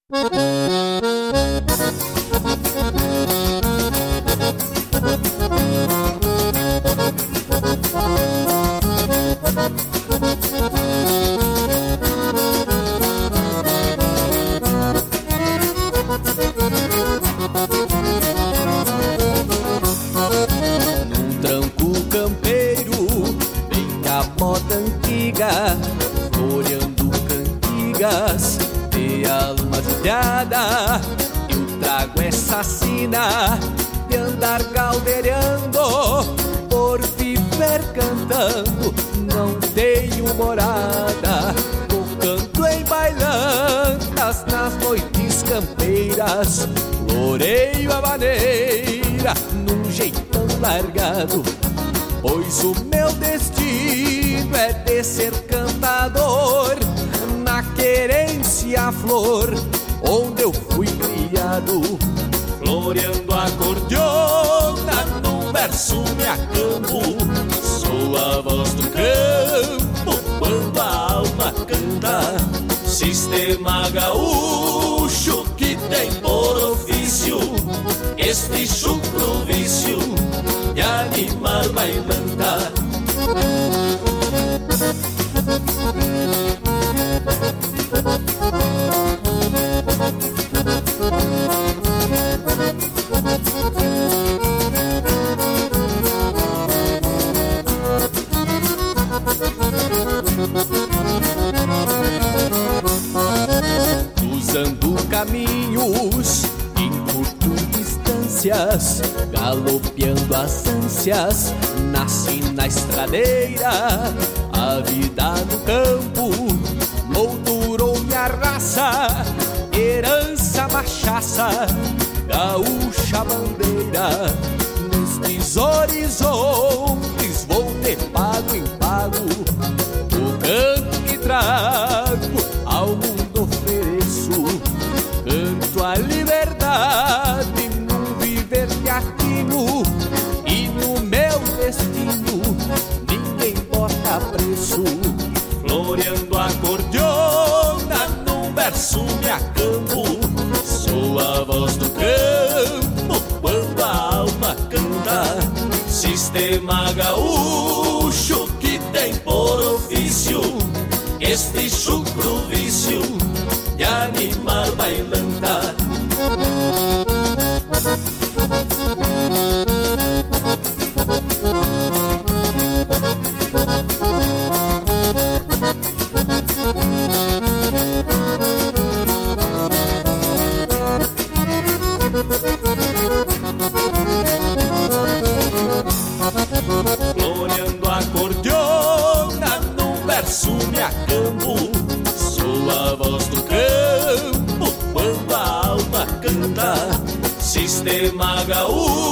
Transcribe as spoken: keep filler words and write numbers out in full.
Num tranco campeiro, bem capota antiga, floreando cantigas de alma judiada. Eu trago essa sina de andar galdeirando, por viver cantando, não tenho morada. Tocando em bailantas nas noites campeiras, floreio a maneira num jeitão largado, pois o meu destino é de ser cantador na querência flor onde eu fui criado. Floreando a cordiona num verso me acampo, sou a voz do campo quando a alma canta. Sistema gaúcho que tem por ofício este chucro vício de animar bailanta. Cruzando caminhos, encurto distâncias, galopeando as ânsias, nasci na estradeira. A vida no campo moldurou minha raça, herança machaça, gaúcha bandeira. Nestes horizontes vou de pago em pago, o canto que trago ao mundo ofereço. Canto a liberdade num viver de atino, e no meu destino ninguém bota preço. Floreando a cordiona num verso me acampo, sou a voz do campo quando a alma canta. Sistema gaúcho que tem por ofício este chucro vício de animar bailanta. Floreando a cordiona num verso me acampo, sou a voz do campo quando a alma canta. Sistema gaúcho